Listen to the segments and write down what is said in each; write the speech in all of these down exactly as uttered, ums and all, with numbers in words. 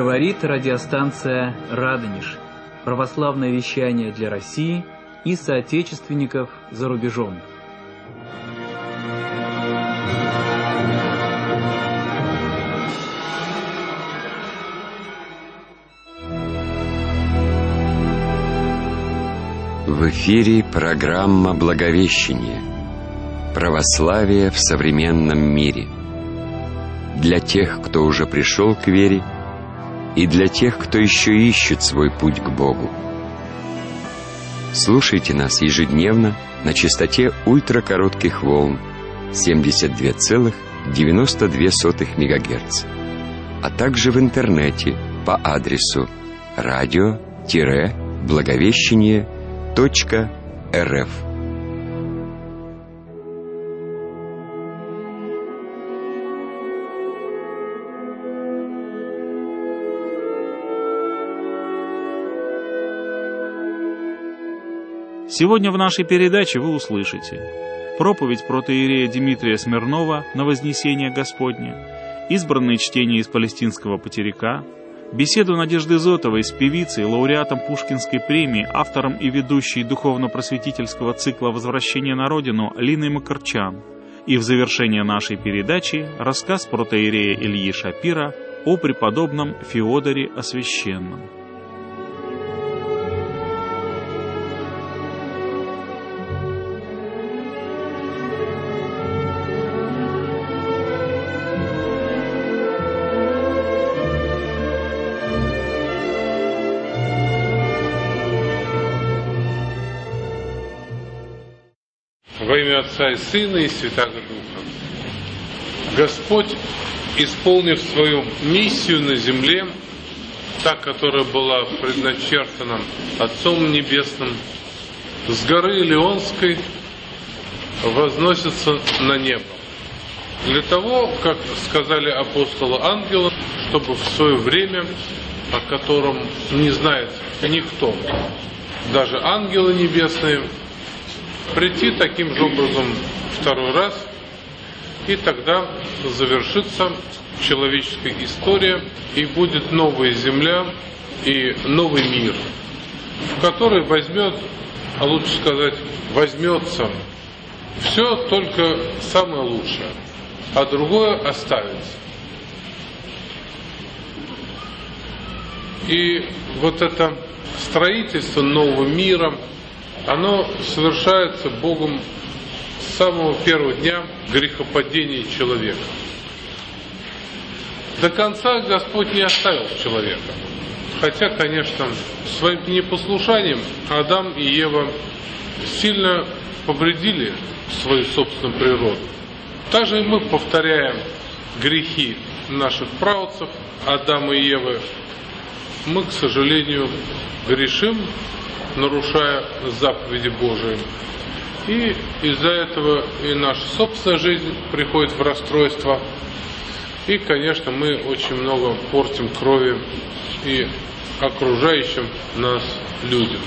Говорит радиостанция «Радонеж». Православное вещание для России и соотечественников за рубежом. В эфире программа «Благовещение. Православие в современном мире». Для тех, кто уже пришел к вере, и для тех, кто еще ищет свой путь к Богу. Слушайте нас ежедневно на частоте ультракоротких волн семьдесят два целых девяносто две сотых мегагерца, а также в интернете по адресу радио-благовещение точка рф. Сегодня в нашей передаче вы услышите проповедь протоиерея Дмитрия Смирнова на Вознесение Господне, избранные чтения из палестинского потеряка, беседу Надежды Зотовой с певицей, лауреатом Пушкинской премии, автором и ведущей духовно-просветительского цикла «Возвращение на родину» Линой Макарчан, и в завершение нашей передачи рассказ протоиерея Ильи Шапира о преподобном Феодоре Освященном. Во имя Отца и Сына и Святаго Духа. Господь, исполнив свою миссию на земле, та, которая была предначертана Отцом Небесным, с горы Илионской возносится на небо. Для того, как сказали апостолы ангелы, чтобы в свое время, о котором не знает никто, даже ангелы небесные, прийти таким же образом второй раз, и тогда завершится человеческая история, и будет новая земля и новый мир, в который возьмет, а лучше сказать, возьмется все только самое лучшее, а другое оставится. И вот это строительство нового мира, оно совершается Богом с самого первого дня грехопадения человека. До конца Господь не оставил человека. Хотя, конечно, своим непослушанием Адам и Ева сильно повредили свою собственную природу. Также и мы повторяем грехи наших праотцев, Адама и Евы. Мы, к сожалению, грешим, нарушая заповеди Божии. И из-за этого и наша собственная жизнь приходит в расстройство. И, конечно, мы очень много портим крови и окружающим нас людям.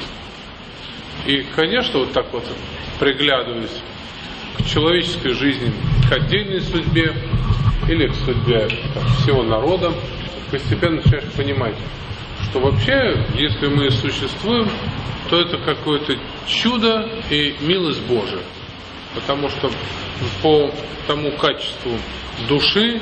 И, конечно, вот так вот приглядываясь к человеческой жизни, к отдельной судьбе или к судьбе там, всего народа, постепенно начинаешь понимать, что вообще, если мы существуем, то это какое-то чудо и милость Божия. Потому что по тому качеству души,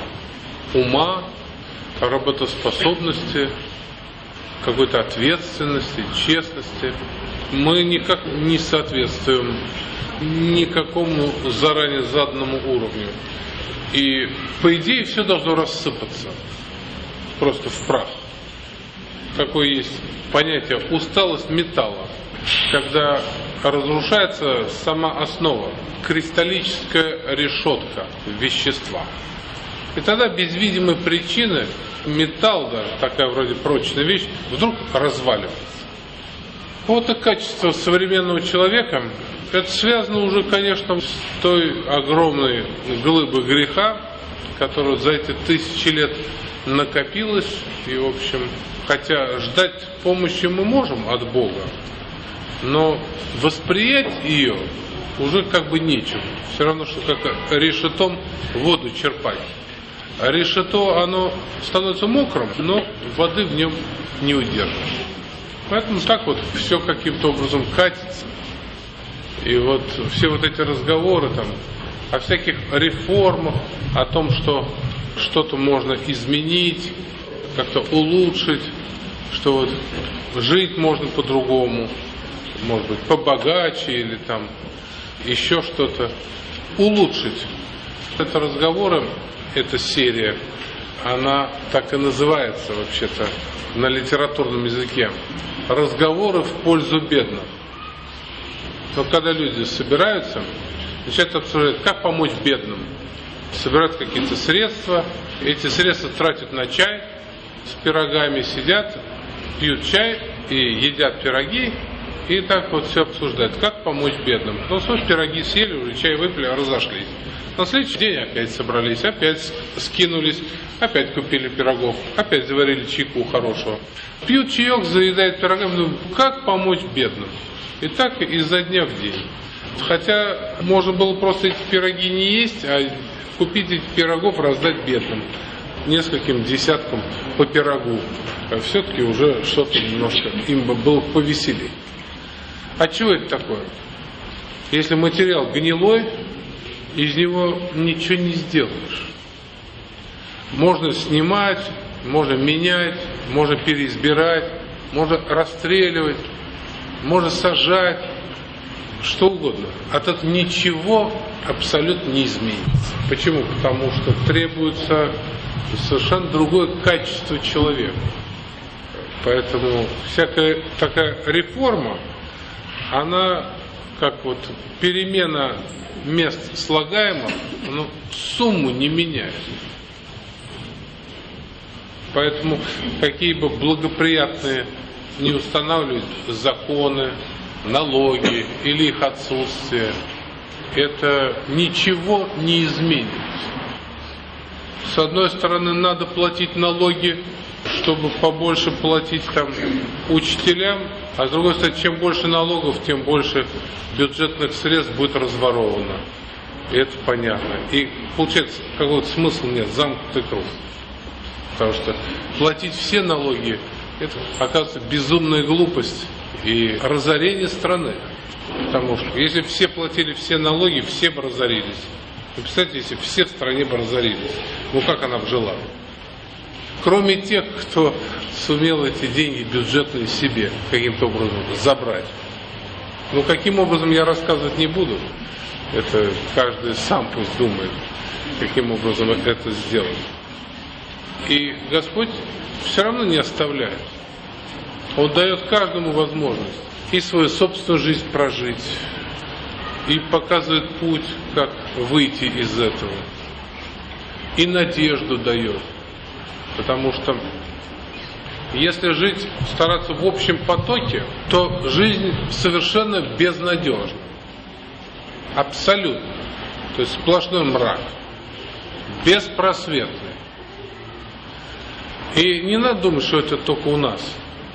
ума, работоспособности, какой-то ответственности, честности, мы никак не соответствуем никакому заранее заданному уровню. И, по идее, все должно рассыпаться просто в прах. Какое есть понятие усталость металла, когда разрушается сама основа, кристаллическая решетка вещества. И тогда без видимой причины металл, даже такая вроде прочная вещь, вдруг разваливается. Вот и качество современного человека, это связано уже, конечно, с той огромной глыбой греха, которая за эти тысячи лет накопилась, и, в общем, хотя ждать помощи мы можем от Бога, но восприять ее уже как бы нечем. Все равно, что как решетом воду черпать. решето, оно становится мокрым, но воды в нем не удержишь. Поэтому так вот все каким-то образом катится. И вот все вот эти разговоры там о всяких реформах, о том, что что-то можно изменить, как-то улучшить, что вот жить можно по-другому, может быть, побогаче или там еще что-то. Улучшить. Это разговоры, эта серия, она так и называется вообще-то на литературном языке. Разговоры в пользу бедных. Но когда люди собираются, начинают обсуждать, как помочь бедным. Собирают какие-то средства, эти средства тратят на чай, с пирогами сидят, пьют чай и едят пироги, и так вот все обсуждают, как помочь бедным. Ну, что, пироги съели, уже чай выпили, разошлись. На следующий день опять собрались, опять скинулись, опять купили пирогов, опять заварили чайку хорошего. Пьют чаек, заедают пирогами, ну, как помочь бедным? И так изо дня в день. Хотя можно было просто эти пироги не есть, а купить этих пирогов, раздать бедным. Нескольким десяткам по пирогу. А все-таки уже что-то немножко им бы было повеселее. А чего это такое? Если материал гнилой, из него ничего не сделаешь. Можно снимать, можно менять, можно переизбирать, можно расстреливать, можно сажать, что угодно. От этого ничего абсолютно не изменится. Почему? Потому что требуется совершенно другое качество человека. Поэтому всякая такая реформа, она как вот перемена мест слагаемых, ну, сумму не меняет. Поэтому какие бы благоприятные не устанавливать законы, налоги или их отсутствие, это ничего не изменит. С одной стороны, надо платить налоги, чтобы побольше платить там учителям, а с другой стороны, чем больше налогов, тем больше бюджетных средств будет разворовано. И это понятно. И получается, какого-то смысла нет, замкнутый круг. Потому что платить все налоги, это, оказывается, безумная глупость и разорение страны. Потому что если бы все платили все налоги, все бы разорились. Вы представляете, если все в стране бы разорились, ну как она бы жила? Кроме тех, кто сумел эти деньги бюджетные себе каким-то образом забрать. Ну каким образом, я рассказывать не буду. Это каждый сам пусть думает, каким образом это сделать. И Господь все равно не оставляет. Он дает каждому возможность и свою собственную жизнь прожить, и показывает путь, как выйти из этого. И надежду дает. Потому что если жить, стараться в общем потоке, то жизнь совершенно безнадежна. Абсолютно. То есть сплошной мрак. Беспросветный. И не надо думать, что это только у нас.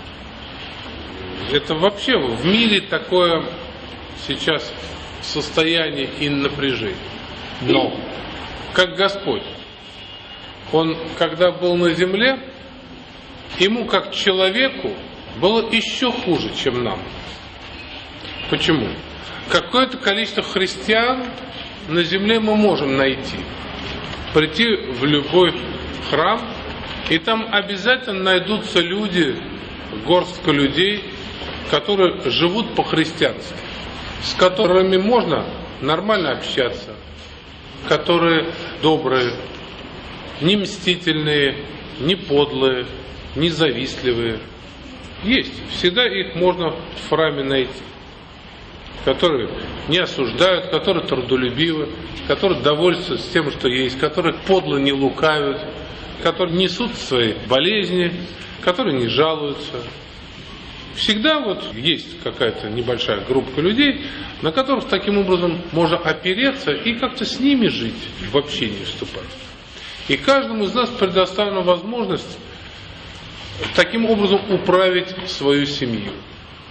Это вообще в мире такое сейчас состояние и напряжение. Но, как Господь, Он, когда был на земле, Ему, как человеку, было еще хуже, чем нам. Почему? Какое-то количество христиан на земле мы можем найти. Прийти в любой храм, и там обязательно найдутся люди, горстка людей, которые живут по-христиански, с которыми можно нормально общаться, которые добрые, не мстительные, не подлые, не завистливые. Есть, всегда их можно в храме найти, которые не осуждают, которые трудолюбивы, которые довольствуются тем, что есть, которые подло не лукавят, которые несут свои болезни, которые не жалуются. Всегда вот есть какая-то небольшая группа людей, на которых таким образом можно опереться и как-то с ними жить, в общении вступать. И каждому из нас предоставлена возможность таким образом управить свою семью.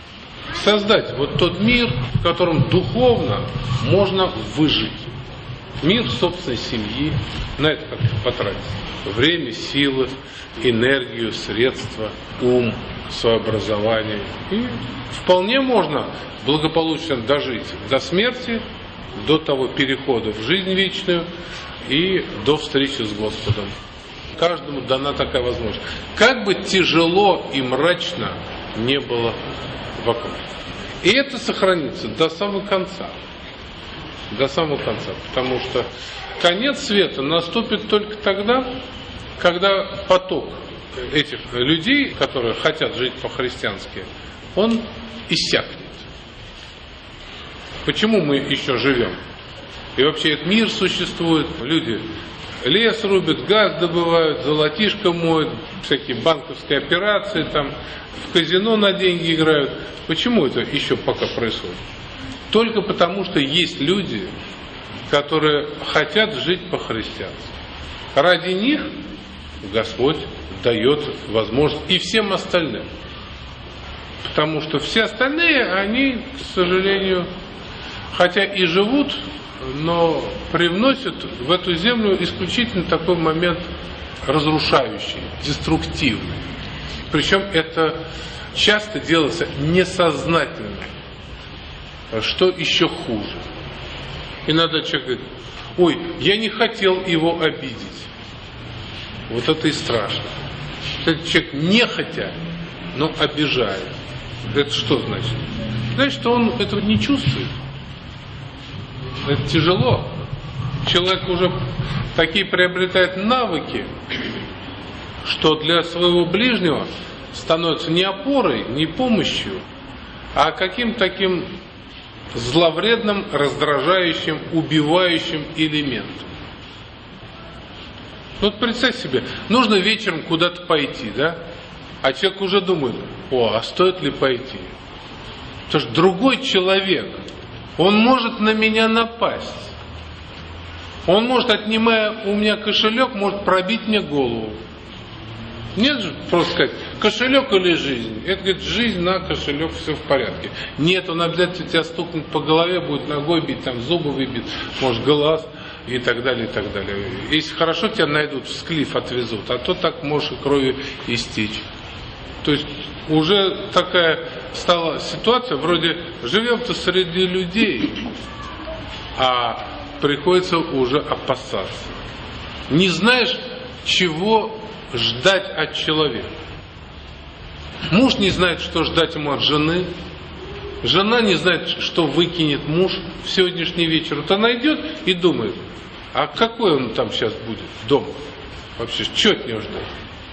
Создать вот тот мир, в котором духовно можно выжить. Мир собственной семьи, на это как потратить время, силы, энергию, средства, ум, свое образование. И вполне можно благополучно дожить до смерти, до того перехода в жизнь вечную и до встречи с Господом. Каждому дана такая возможность. Как бы тяжело и мрачно не было вокруг. И это сохранится до самого конца. До самого конца. Потому что конец света наступит только тогда, когда поток этих людей, которые хотят жить по-христиански, он иссякнет. Почему мы еще живем? И вообще этот мир существует. Люди лес рубят, газ добывают, золотишко моют, всякие банковские операции, там, в казино на деньги играют. Почему это еще пока происходит? Только потому, что есть люди, которые хотят жить по-христиански. Ради них Господь дает возможность и всем остальным. Потому что все остальные, они, к сожалению, хотя и живут, но привносят в эту землю исключительно такой момент разрушающий, деструктивный. Причем это часто делается несознательно, что еще хуже. Иногда человек говорит: ой, я не хотел его обидеть. Вот это и страшно. Этот человек нехотя, но обижает. Это что значит? Значит, что он этого не чувствует. Это тяжело. Человек уже такие приобретает навыки, что для своего ближнего становится не опорой, не помощью, а каким-то таким зловредным, раздражающим, убивающим элементом. Вот представь себе, нужно вечером куда-то пойти, да? А человек уже думает: о, а стоит ли пойти? Потому что другой человек, он может на меня напасть. Он может, отнимая у меня кошелек, может пробить мне голову. Нет же просто сказать: кошелек или жизнь? Это, говорит, жизнь на кошелек, все в порядке. Нет, он обязательно тебя стукнет по голове, будет ногой бить, там зубы выбит, может глаз и так далее, и так далее. Если хорошо тебя найдут, в склиф отвезут, а то так можешь и кровью истечь. То есть уже такая стала ситуация, вроде живем-то среди людей, а приходится уже опасаться. Не знаешь, чего ждать от человека. Муж не знает, что ждать ему от жены. Жена не знает, что выкинет муж в сегодняшний вечер. Вот она идет и думает: а какой он там сейчас будет дома? Вообще, что от него ждать?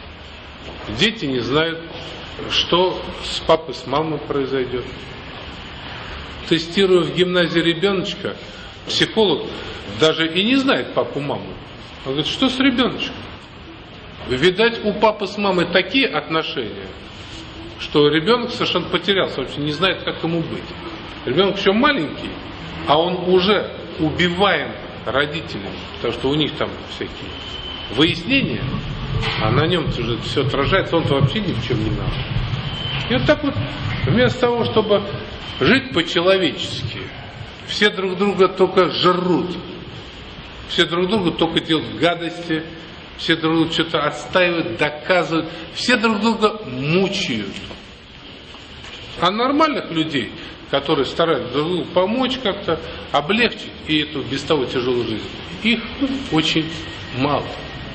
Дети не знают, что с папой, с мамой произойдет. Тестируя в гимназии ребеночка, психолог даже и не знает папу, маму. Он говорит: что с ребеночком? Видать, у папы с мамой такие отношения, что ребенок совершенно потерялся, вообще не знает, как ему быть. Ребенок еще маленький, а он уже убиваем родителями, потому что у них там всякие выяснения, а на нем уже все отражается, он-то вообще ни в чем не надо. И вот так вот, вместо того, чтобы жить по-человечески, все друг друга только жрут, все друг другу только делают гадости, все друг друга что-то отстаивают, доказывают, все друг друга мучают. А нормальных людей, которые стараются друг другу помочь как-то, облегчить и эту без того тяжелую жизнь, их очень мало.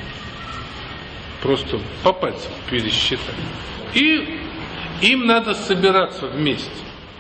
Просто по пальцам пересчитать. И им надо собираться вместе.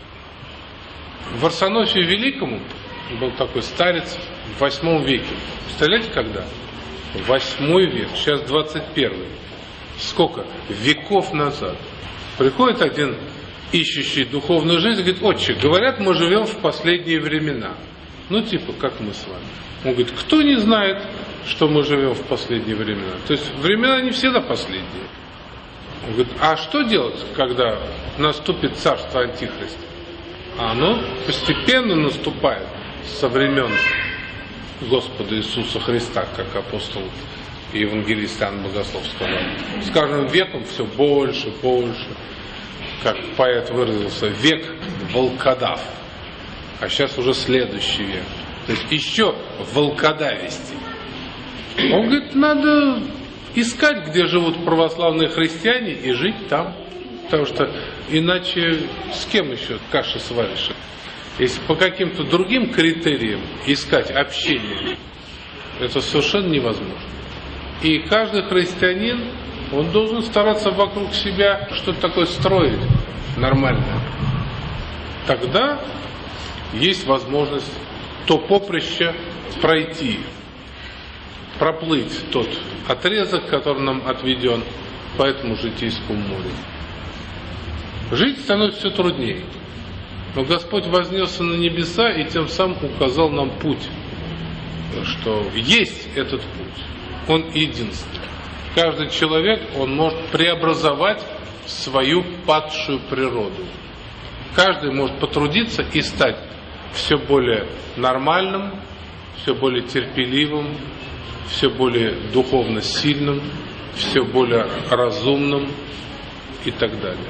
В Варсонофию Великому был такой старец в восьмом веке. Представляете, когда? Восьмой век, сейчас двадцать первый. Сколько? Веков назад. Приходит один ищущий духовную жизнь и говорит: отче, говорят, мы живем в последние времена. Ну, типа, как мы с вами. Он говорит: кто не знает, что мы живем в последние времена? То есть времена не всегда последние. Он говорит: а что делать, когда наступит царство Антихриста? А оно постепенно наступает со времен Господа Иисуса Христа, как апостол и евангелист Иоанн Богослов сказал. С каждым веком все больше, больше. Как поэт выразился: век волкодав. А сейчас уже следующий век. То есть еще волкодавести. Он говорит, надо искать, где живут православные христиане, и жить там. Потому что иначе с кем еще каши сваришь? Если по каким-то другим критериям искать общение, это совершенно невозможно. И каждый христианин, он должен стараться вокруг себя что-то такое строить нормальное. Тогда есть возможность то поприще пройти, проплыть тот отрезок, который нам отведен по этому житейскому морю. Жить становится все труднее. Но Господь вознесся на небеса и тем самым указал нам путь, что есть этот путь. Он единственный. Каждый человек, он может преобразовать свою падшую природу. Каждый может потрудиться и стать все более нормальным, все более терпеливым, все более духовно сильным, все более разумным и так далее.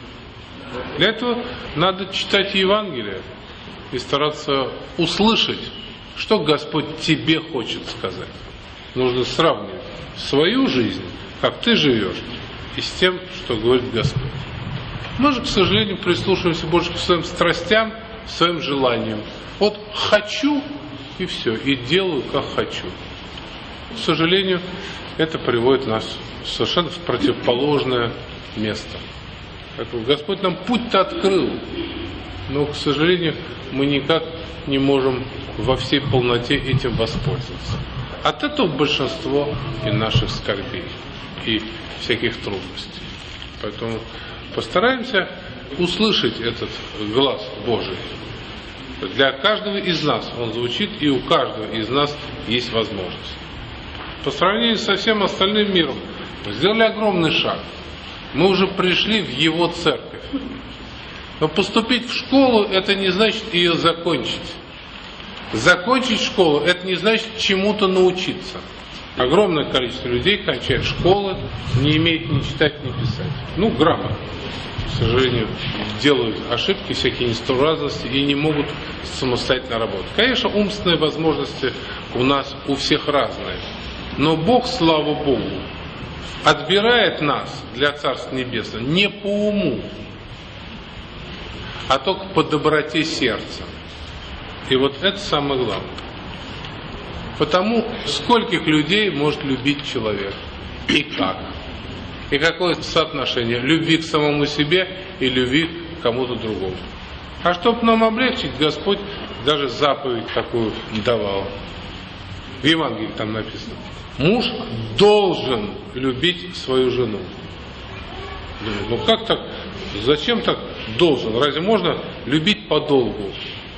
Для этого надо читать Евангелие и стараться услышать, что Господь тебе хочет сказать. Нужно сравнивать свою жизнь, как ты живешь, и с тем, что говорит Господь. Мы же, к сожалению, прислушиваемся больше к своим страстям, своим желаниям. Вот хочу, и все, и делаю, как хочу. К сожалению, это приводит нас совершенно в противоположное место. Господь нам путь-то открыл, но, к сожалению, мы никак не можем во всей полноте этим воспользоваться. От этого большинство и наших скорбей, и всяких трудностей. Поэтому постараемся услышать этот глаз Божий. Для каждого из нас он звучит, и у каждого из нас есть возможность. По сравнению со всем остальным миром мы сделали огромный шаг. Мы уже пришли в его церковь. Но поступить в школу, это не значит ее закончить. Закончить школу, это не значит чему-то научиться. Огромное количество людей кончает школы, не имеет ни читать, ни писать. Ну, грамотно. К сожалению, делают ошибки, всякие несуразности и не могут самостоятельно работать. Конечно, умственные возможности у нас у всех разные. Но Бог, слава Богу, отбирает нас для Царства Небесного не по уму, а только по доброте сердца. И вот это самое главное. Потому скольких людей может любить человек и как. И какое соотношение любви к самому себе и любви к кому-то другому. А чтобы нам облегчить, Господь даже заповедь такую давал. В Евангелии там написано. Муж должен любить свою жену. Думаю, ну как так? Зачем так должен? Разве можно любить подолгу?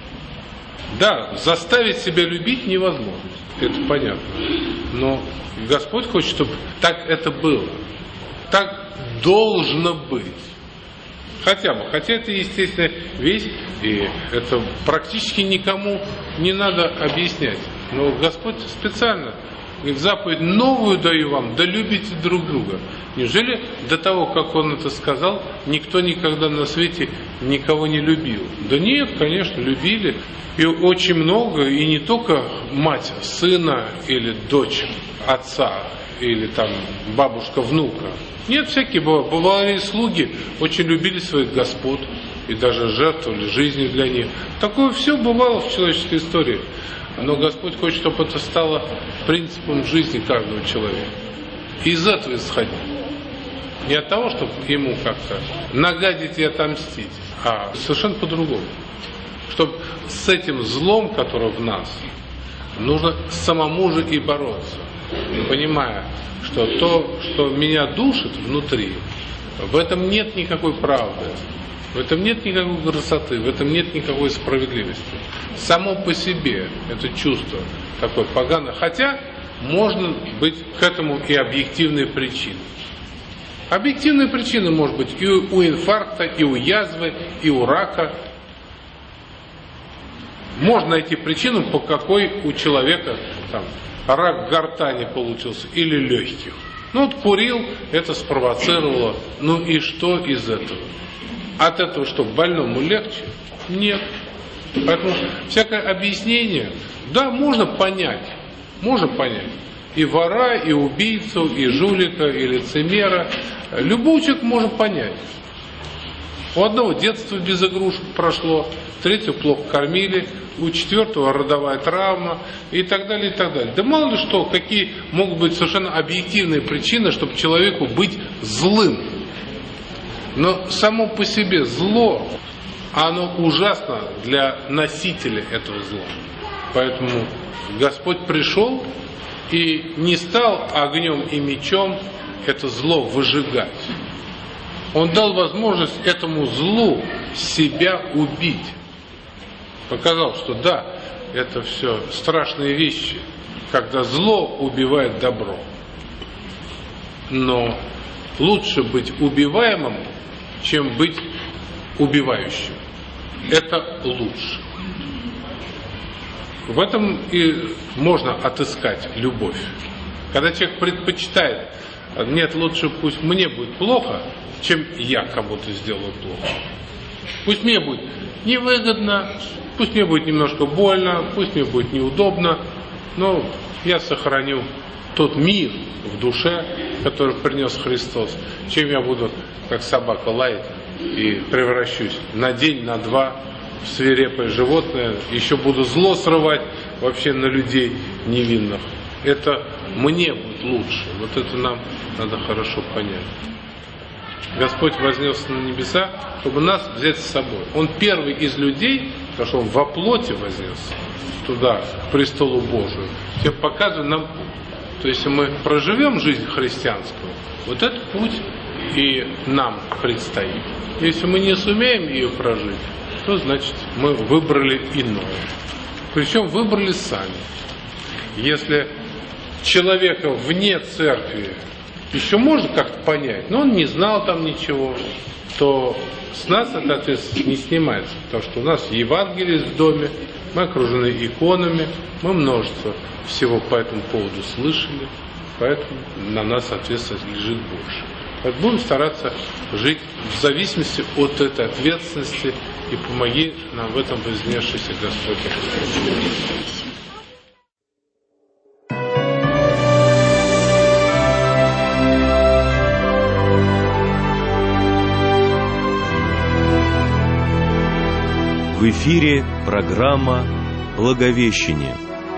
Да, заставить себя любить невозможно. Это понятно. Но Господь хочет, чтобы так это было. Так должно быть. Хотя бы. Хотя это естественная вещь, и это практически никому не надо объяснять. Но Господь специально говорит, заповедь новую даю вам, да любите друг друга. Неужели до того, как Он это сказал, никто никогда на свете никого не любил? Да нет, конечно, любили. И очень много, и не только мать сына или дочь отца, или там бабушка внука. Нет, всякие бывали слуги, очень любили своих господ и даже жертвовали жизнью для них. Такое все бывало в человеческой истории. Но Господь хочет, чтобы это стало принципом жизни каждого человека. Из этого исходить. Не от того, чтобы ему как-то нагадить и отомстить, а совершенно по-другому. Чтобы с этим злом, который в нас, нужно самому же и бороться. Понимая, что то, что меня душит внутри, в этом нет никакой правды, в этом нет никакой красоты, в этом нет никакой справедливости. Само по себе это чувство такое поганое, хотя можно быть к этому и объективные причины. Объективные причины может быть и у инфаркта, и у язвы, и у рака. Можно найти причину, по какой у человека там, рак гортани получился или легких. Ну вот курил, это спровоцировало. Ну и что из этого? От этого что, больному легче? Нет. Поэтому всякое объяснение, да, можно понять, можно понять. И вора, и убийцу, и жулика, и лицемера. Любого человека можно понять. У одного детство без игрушек прошло, третьего плохо кормили, у четвертого родовая травма и так далее, и так далее. Да мало ли что, какие могут быть совершенно объективные причины, чтобы человеку быть злым. Но само по себе зло, оно ужасно для носителя этого зла. Поэтому Господь пришел и не стал огнем и мечом это зло выжигать. Он дал возможность этому злу себя убить. Показал, что да, это все страшные вещи, когда зло убивает добро. Но лучше быть убиваемым, чем быть убивающим. Это лучше. В этом и можно отыскать любовь. Когда человек предпочитает, нет, лучше пусть мне будет плохо, чем я кому-то сделаю плохо. Пусть мне будет невыгодно, пусть мне будет немножко больно, пусть мне будет неудобно, но я сохраню тот мир в душе, который принес Христос, чем я буду, как собака, лаять и превращусь на день, на два в свирепое животное, еще буду зло срывать вообще на людей невинных. Это мне будет лучше. Вот это нам надо хорошо понять. Господь вознесся на небеса, чтобы нас взять с собой. Он первый из людей, потому что Он во плоти вознесся туда, к престолу Божию, все показывает нам путь. То есть, если мы проживем жизнь христианскую, вот этот путь и нам предстоит. Если мы не сумеем ее прожить, то значит мы выбрали иное. Причем выбрали сами. Если человека вне церкви еще можно как-то понять, но он не знал там ничего, то с нас эта ответственность не снимается, потому что у нас Евангелие в доме, мы окружены иконами, мы множество всего по этому поводу слышали, поэтому на нас ответственность лежит больше. Поэтому будем стараться жить в зависимости от этой ответственности, и помоги нам в этом вознесшийся Господь. В эфире программа «Благовещение».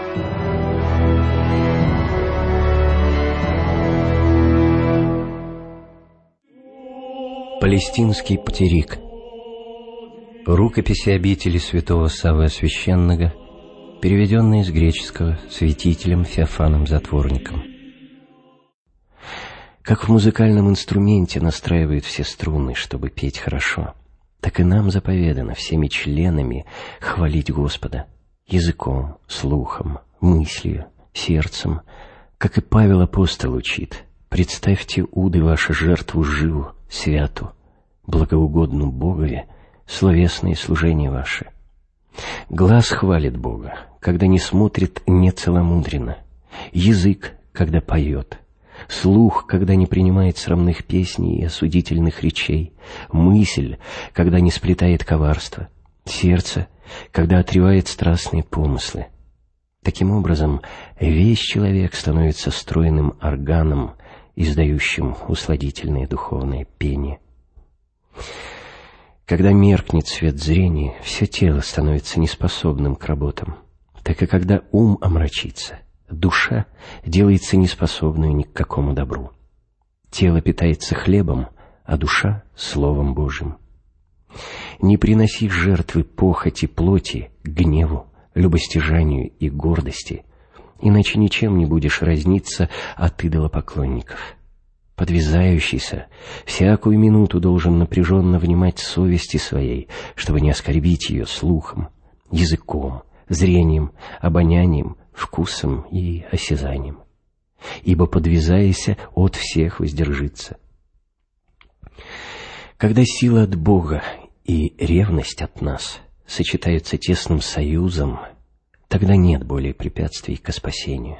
Палестинский патерик. Рукописи обители святого Саввы Священного, переведенные с греческого святителем Феофаном Затворником. Как в музыкальном инструменте настраивают все струны, чтобы петь хорошо, так и нам заповедано всеми членами хвалить Господа языком, слухом, мыслью, сердцем, как и Павел апостол учит: «Представьте уды ваши жертву живу, святу, благоугодну Богове, словесные служения ваши». Глаз хвалит Бога, когда не смотрит нецеломудренно, язык, когда поет, слух, когда не принимает срамных песней и осудительных речей, мысль, когда не сплетает коварство, сердце, когда отревает страстные помыслы. Таким образом, весь человек становится стройным органом, издающим усладительное духовное пение. Когда меркнет свет зрения, все тело становится неспособным к работам, так и когда ум омрачится, душа делается неспособной ни к какому добру. Тело питается хлебом, а душа — Словом Божьим. Не приноси жертвы похоти плоти, гневу, любостяжанию и гордости, иначе ничем не будешь разниться от идолопоклонников. Подвязающийся всякую минуту должен напряженно внимать совести своей, чтобы не оскорбить ее слухом, языком, зрением, обонянием, вкусом и осязанием. Ибо, подвязаяся, от всех воздержится. Когда сила от Бога и ревность от нас сочетаются тесным союзом, тогда нет более препятствий ко спасению.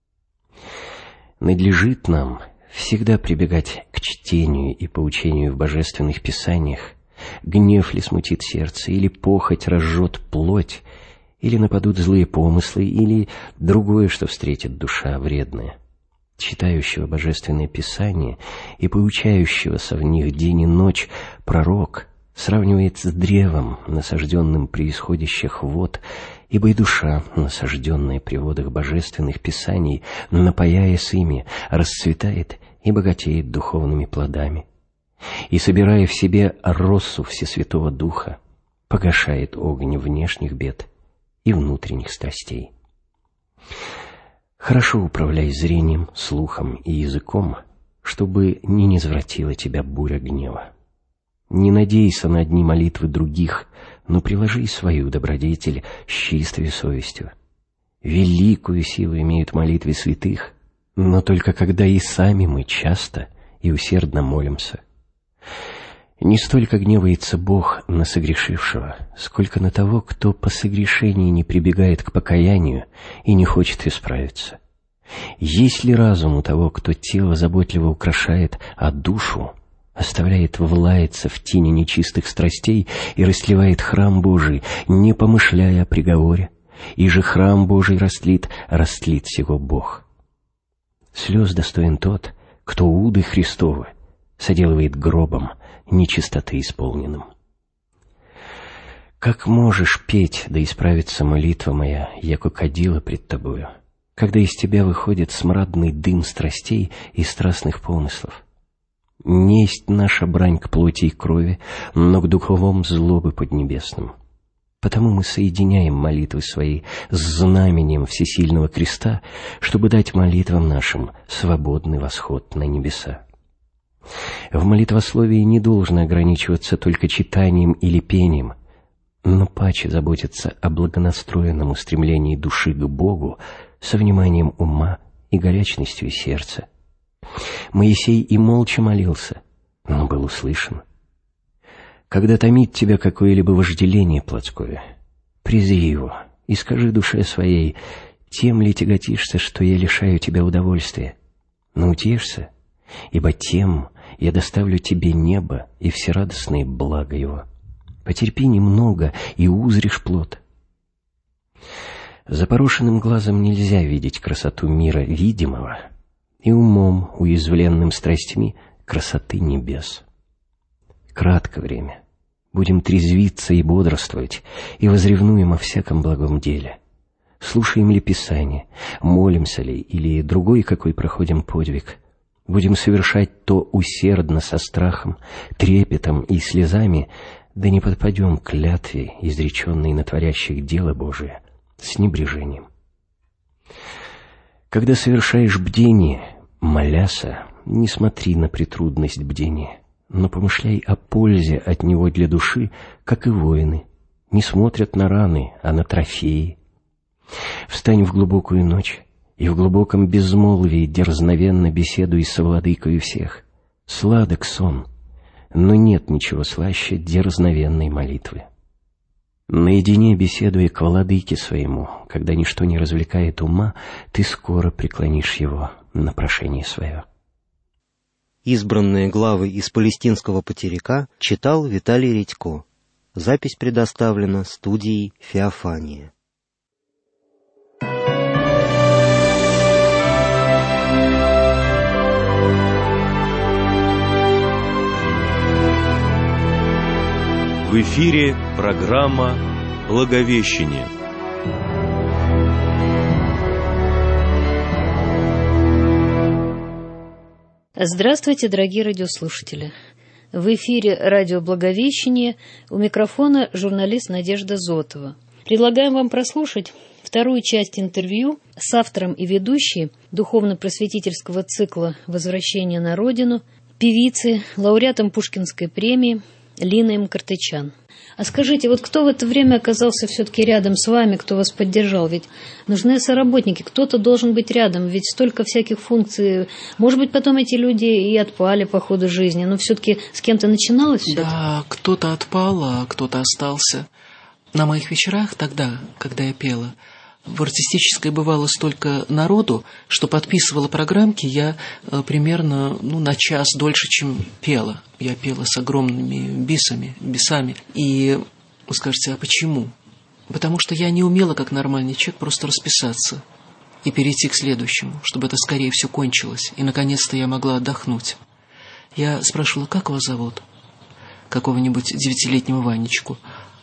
Надлежит нам всегда прибегать к чтению и поучению в божественных писаниях гнев ли смутит сердце, или похоть разжжет плоть, или нападут злые помыслы, или другое, что встретит душа вредная. Читающего Божественное Писание и поучающегося в них день и ночь пророк сравнивает с древом, насажденным при исходящих вод, ибо и душа, насажденная при водах Божественных Писаний, напояясь ими, расцветает и богатеет духовными плодами, и, собирая в себе россу Всесвятого Духа, погашает огонь внешних бед и внутренних страстей. Хорошо управляй зрением, слухом и языком, чтобы не низвратила тебя буря гнева. Не надейся на одни молитвы других, но приложи свою добродетель с чистой совестью. Великую силу имеют молитвы святых, но только когда и сами мы часто и усердно молимся. Не столько гневается Бог на согрешившего, сколько на того, кто по согрешении не прибегает к покаянию и не хочет исправиться. Есть ли разум у того, кто тело заботливо украшает, а душу оставляет влаяться в тени нечистых страстей и растлевает храм Божий, не помышляя о приговоре, и же храм Божий растлит, растлит сего Бог. Слез достоин тот, кто уды Христовы соделывает гробом нечистоты исполненным. Как можешь петь, да исправится молитва моя, яко кадила пред тобою, когда из тебя выходит смрадный дым страстей и страстных помыслов? Несть наша брань к плоти и крови, но к духовом злобы поднебесным. Потому мы соединяем молитвы свои с знаменем всесильного креста, чтобы дать молитвам нашим свободный восход на небеса. В молитвословии не должно ограничиваться только читанием или пением, но паче заботиться о благонастроенном устремлении души к Богу со вниманием ума и горячностью сердца. Моисей и молча молился, но был услышан. Когда томит тебя какое-либо вожделение плотское, презри его и скажи душе своей: тем ли тяготишься, что я лишаю тебя удовольствия? Но утешься, ибо тем я доставлю тебе небо и всерадостные блага его. Потерпи немного, и узришь плод. Запорошенным глазом нельзя видеть красоту мира видимого, и умом, уязвленным страстьми, красоты небес. Кратко время. Будем трезвиться и бодрствовать, и возревнуем о всяком благом деле. Слушаем ли Писание, молимся ли, или другой какой проходим подвиг. Будем совершать то усердно, со страхом, трепетом и слезами, да не подпадем к клятве, изреченной на творящих дело Божие, с небрежением. Когда совершаешь бдение, моляся, не смотри на претрудность бдения, но помышляй о пользе от него для души, как и воины, не смотрят на раны, а на трофеи. Встань в глубокую ночь, и в глубоком безмолвии дерзновенно беседуй со владыкою всех. Сладок сон, но нет ничего слаще дерзновенной молитвы. Наедине беседуя к владыке своему, когда ничто не развлекает ума, ты скоро преклонишь его на прошение свое. Избранные главы из палестинского потеряка читал Виталий Редько. Запись предоставлена студией «Феофания». В эфире программа «Благовещение». Здравствуйте, дорогие радиослушатели! В эфире радио «Благовещение», у микрофона журналист Надежда Зотова. Предлагаем вам прослушать вторую часть интервью с автором и ведущей духовно-просветительского цикла «Возвращение на родину», певицей, лауреатом Пушкинской премии Линой Мкртычан. А скажите, вот кто в это время оказался все-таки рядом с вами, кто вас поддержал? Ведь нужны соработники, кто-то должен быть рядом, ведь столько всяких функций. Может быть, потом эти люди и отпали по ходу жизни, но все-таки с кем-то начиналось все? Да, кто-то отпал, а кто-то остался. На моих вечерах тогда, когда я пела, В артистической бывало столько народу, что подписывала программки я э, примерно ну, на час дольше, чем пела. Я пела с огромными бисами, бисами. И вы скажете, а почему? Потому что я не умела, как нормальный человек, просто расписаться и перейти к следующему, чтобы это скорее все кончилось, и наконец-то я могла отдохнуть. Я спрашивала, как вас зовут? Какого-нибудь девятилетнего Ванечку.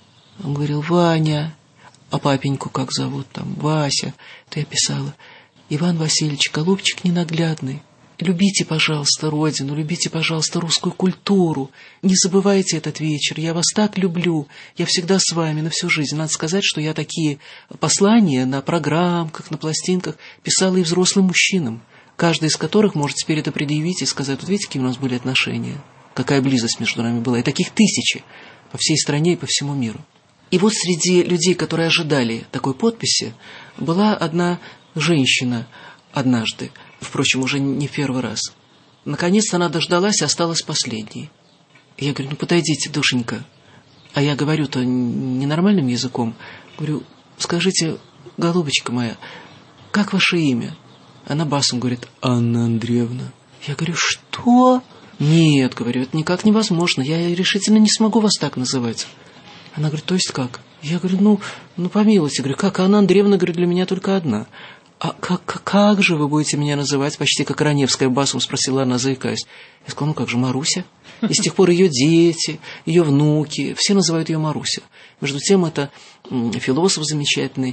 Он говорил, Ваня. А папеньку как зовут? Там, Вася. То я писала, Иван Васильевич, голубчик ненаглядный, любите, пожалуйста, родину, любите, пожалуйста, русскую культуру. Не забывайте этот вечер, я вас так люблю, я всегда с вами на всю жизнь. Надо сказать, что я такие послания на программках, на пластинках писала и взрослым мужчинам, каждый из которых может теперь это предъявить и сказать, вот видите, какие у нас были отношения, какая близость между нами была. И таких тысячи по всей стране и по всему миру. И вот среди людей, которые ожидали такой подписи, была одна женщина однажды, впрочем, уже не в первый раз. Наконец-то она дождалась и осталась последней. Я говорю, ну подойдите, душенька. А я говорю-то ненормальным языком. Говорю, скажите, голубочка моя, как ваше имя? Она басом говорит, Анна Андреевна. Я говорю, что? Нет, говорю, это никак невозможно, я решительно не смогу вас так называть. Она говорит, то есть как? Я говорю, ну, ну помилуйте, говорю, как? Анна Андреевна, говорю, для меня только одна. А как, как, как же вы будете меня называть? Почти как Раневская басом спросила она, заикаясь. Я сказала, ну как же, Маруся? И с тех пор ее дети, ее внуки, все называют ее Маруся. Между тем, это философ замечательный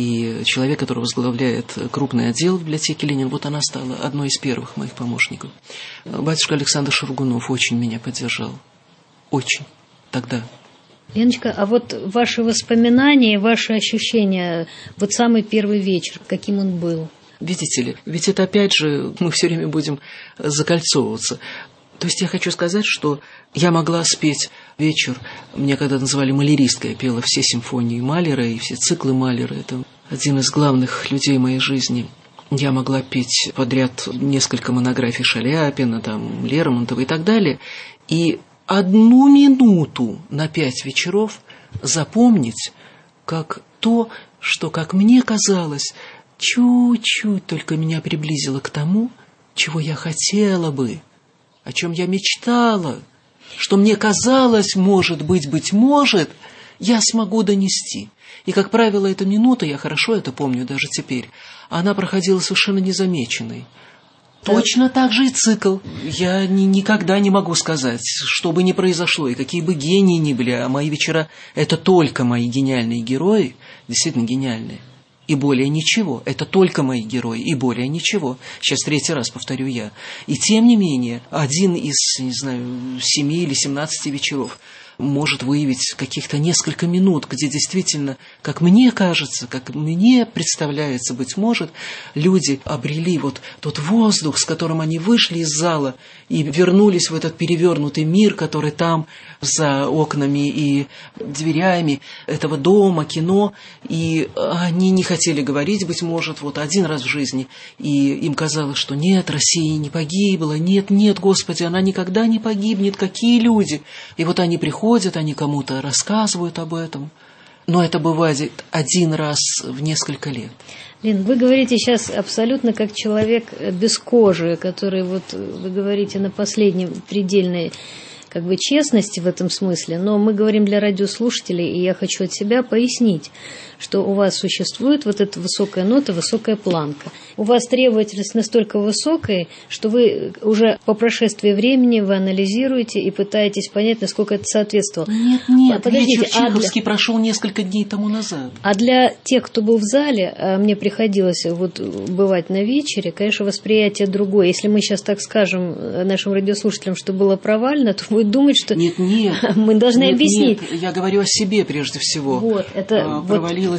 и человек, который возглавляет крупный отдел в библиотеке Ленина. Вот она стала одной из первых моих помощников. Батюшка Александр Шургунов очень меня поддержал. Очень. Тогда. Леночка, а вот ваши воспоминания, ваши ощущения, вот самый первый вечер, каким он был? Видите ли, ведь это опять же мы все время будем закольцовываться. То есть я хочу сказать, что я могла спеть вечер, меня когда называли маляристкой, я пела все симфонии Малера и все циклы Малера, это один из главных людей моей жизни. Я могла петь подряд несколько монографий Шаляпина, там, Лермонтова и так далее, и одну минуту на пять вечеров запомнить, как то, что, как мне казалось, чуть-чуть только меня приблизило к тому, чего я хотела бы, о чем я мечтала, что мне казалось, может быть, быть может, я смогу донести. И, как правило, эта минута, я хорошо это помню даже теперь, она проходила совершенно незамеченной. Точно так же и цикл. Я ни, никогда не могу сказать, что бы ни произошло, и какие бы гении ни были, а мои вечера — это только мои гениальные герои, действительно гениальные, и более ничего. Это только мои герои, и более ничего. Сейчас третий раз повторю я. И тем не менее, один из, не знаю, семи или семнадцати вечеров может выявить каких-то несколько минут, где действительно, как мне кажется, как мне представляется, быть может, люди обрели вот тот воздух, с которым они вышли из зала и вернулись в этот перевернутый мир, который там за окнами и дверями этого дома, кино, и они не хотели говорить, быть может, вот один раз в жизни, и им казалось, что нет, Россия не погибла, нет, нет, Господи, она никогда не погибнет, какие люди, и вот они приходят, они кому-то рассказывают об этом, но это бывает один раз в несколько лет. Лен, вы говорите сейчас абсолютно как человек без кожи, который, вот вы говорите на последней предельной как бы честности в этом смысле, но мы говорим для радиослушателей, и я хочу от себя пояснить, что у вас существует вот эта высокая нота, высокая планка. У вас требовательность настолько высокая, что вы уже по прошествии времени вы анализируете и пытаетесь понять, насколько это соответствовало. Нет, нет, Подождите, вечер Чеховский а для... прошел несколько дней тому назад. А для тех, кто был в зале, а мне приходилось вот бывать на вечере, конечно, восприятие другое. Если мы сейчас так скажем нашим радиослушателям, что было провально, то будет думать, что нет, нет, мы должны нет, объяснить. Нет, я говорю о себе прежде всего. Вот, это, а, вот... Провалилась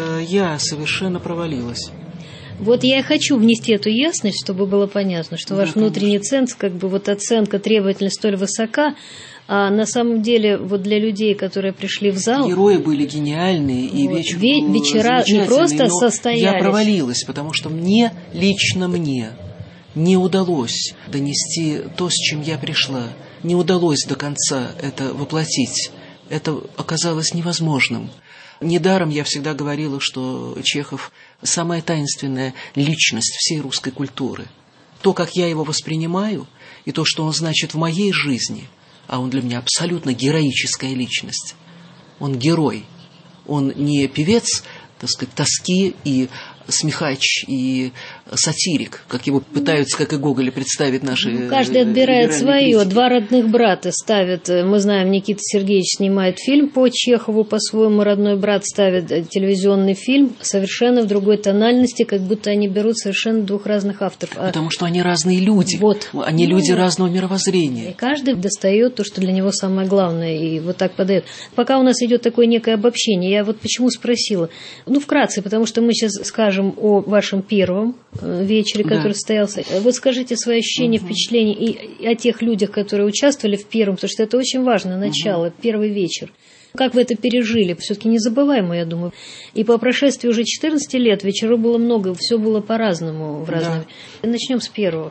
я, совершенно провалилась. Вот я и хочу внести эту ясность, чтобы было понятно, что да, ваш внутренний ценз, как бы вот оценка, требовательность столь высока, а на самом деле вот для людей, которые пришли в зал... Герои были гениальные, и вот, вечер ве- вечера не просто состоялись. Я провалилась, потому что мне, лично мне, не удалось донести то, с чем я пришла. Не удалось до конца это воплотить. Это оказалось невозможным. Недаром я всегда говорила, что Чехов – самая таинственная личность всей русской культуры. То, как я его воспринимаю, и то, что он значит в моей жизни, а он для меня абсолютно героическая личность. Он герой. Он не певец, так сказать, тоски и смехач и сатирик, как его пытаются, как и Гоголя, представить наши... Ну, каждый отбирает свое. Критики. Два родных брата ставят. Мы знаем, Никита Сергеевич снимает фильм по Чехову, по-своему родной брат ставит телевизионный фильм совершенно в другой тональности, как будто они берут совершенно двух разных авторов. Потому что они разные люди. Вот. Они ну, люди разного мировоззрения. И каждый достает то, что для него самое главное, и вот так подает. Пока у нас идет такое некое обобщение, я вот почему спросила. Ну, вкратце, потому что мы сейчас скажем о вашем первом вечере, который да. состоялся. Вот скажите свои ощущения, угу. впечатления и о тех людях, которые участвовали в первом, потому что это очень важно, начало, угу. первый вечер. Как вы это пережили? Все-таки незабываемо, я думаю. И по прошествии уже четырнадцати лет вечеров было много, все было по-разному в разные. Да. Начнем с первого.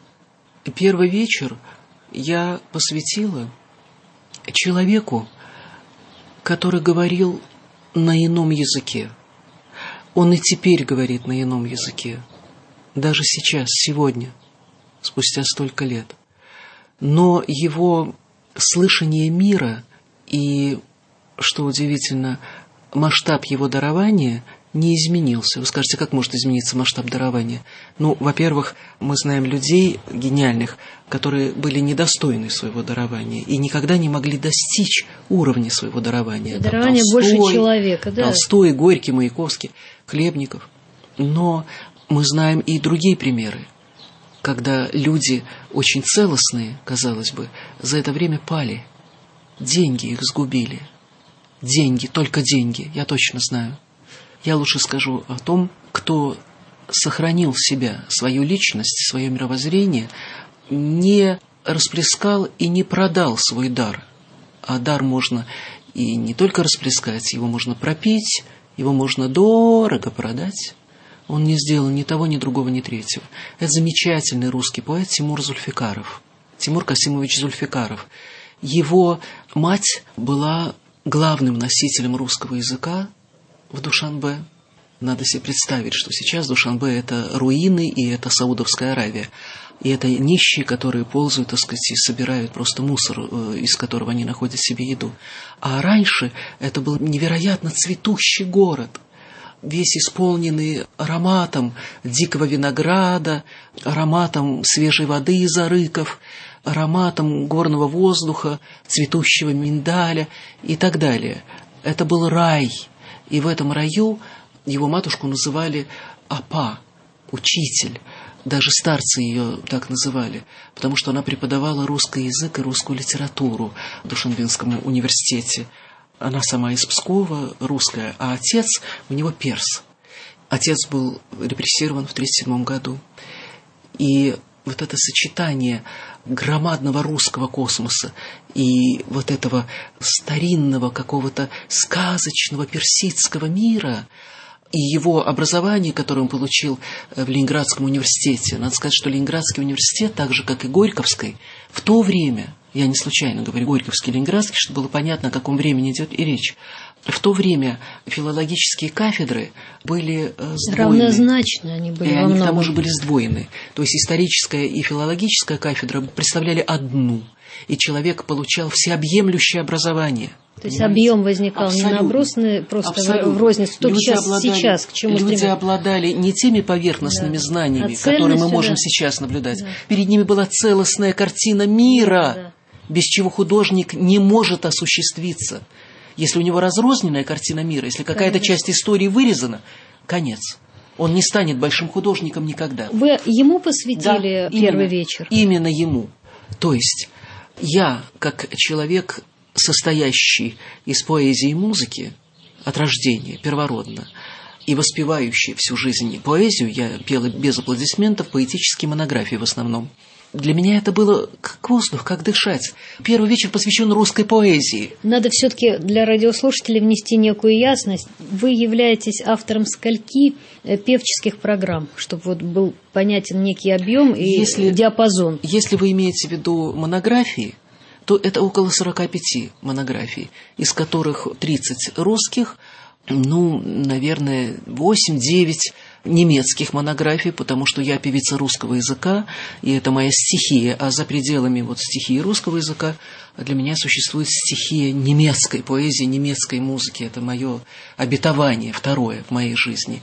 Первый вечер я посвятила человеку, который говорил на ином языке. Он и теперь говорит на ином языке. Даже сейчас, сегодня, спустя столько лет. Но его слышание мира и, что удивительно, масштаб его дарования не изменился. Вы скажете, как может измениться масштаб дарования? Ну, во-первых, мы знаем людей гениальных, которые были недостойны своего дарования и никогда не могли достичь уровня своего дарования. Дарование Толстой, больше человека, да. Толстой, Горький, Маяковский, Хлебников. Но мы знаем и другие примеры, когда люди очень целостные, казалось бы, за это время пали. Деньги их сгубили. Деньги, только деньги, я точно знаю. Я лучше скажу о том, кто сохранил себя, свою личность, свое мировоззрение, не расплескал и не продал свой дар. А дар можно и не только расплескать, его можно пропить, его можно дорого продать. Он не сделал ни того, ни другого, ни третьего. Это замечательный русский поэт Тимур Зульфикаров. Тимур Касимович Зульфикаров. Его мать была главным носителем русского языка в Душанбе. Надо себе представить, что сейчас Душанбе – это руины, и это Саудовская Аравия. И это нищие, которые ползают, так сказать, и собирают просто мусор, из которого они находят себе еду. А раньше это был невероятно цветущий город, весь исполненный ароматом дикого винограда, ароматом свежей воды из арыков, ароматом горного воздуха, цветущего миндаля и так далее. Это был рай. И в этом раю его матушку называли Апа, учитель. Даже старцы ее так называли, потому что она преподавала русский язык и русскую литературу в Душанбенском университете. Она сама из Пскова, русская, а отец у него перс. Отец был репрессирован в тридцать седьмом году. И вот это сочетание громадного русского космоса и вот этого старинного какого-то сказочного персидского мира и его образование, которое он получил в Ленинградском университете. Надо сказать, что Ленинградский университет, так же, как и Горьковский, в то время, я не случайно говорю Горьковский и Ленинградский, чтобы было понятно, о каком времени идет и речь, в то время филологические кафедры были сдвоены. Равнозначны они были. И во они многом. к тому же были сдвоены. То есть историческая и филологическая кафедра представляли одну. И человек получал всеобъемлющее образование. То есть объем возникал Абсолютно. не набросный, просто Абсолютно. в розницу. Тут люди сейчас, обладали, сейчас к чему Люди стремятся? обладали не теми поверхностными да. знаниями, а которые мы можем да. сейчас наблюдать. Да. Перед ними была целостная картина мира, Да. без чего художник не может осуществиться. Если у него разрозненная картина мира, если какая-то Конечно. часть истории вырезана, конец. Он не станет большим художником никогда. Вы ему посвятили Да, первый именно, вечер? Именно ему. То есть я, как человек, состоящий из поэзии и музыки от рождения, первородно, и воспевающий всю жизнь поэзию, я пела без аплодисментов, поэтические монографии в основном. Для меня это было как воздух, как дышать. Первый вечер посвящен русской поэзии. Надо все-таки для радиослушателей внести некую ясность. Вы являетесь автором скольки певческих программ, чтобы вот был понятен некий объем и если, диапазон. Если вы имеете в виду монографии, то это около сорока пяти монографий, из которых тридцать русских, ну, наверное, восемь-девять немецких монографий, потому что я певица русского языка, и это моя стихия, а за пределами вот стихии русского языка для меня существует стихия немецкой поэзии, немецкой музыки. Это мое обетование второе в моей жизни.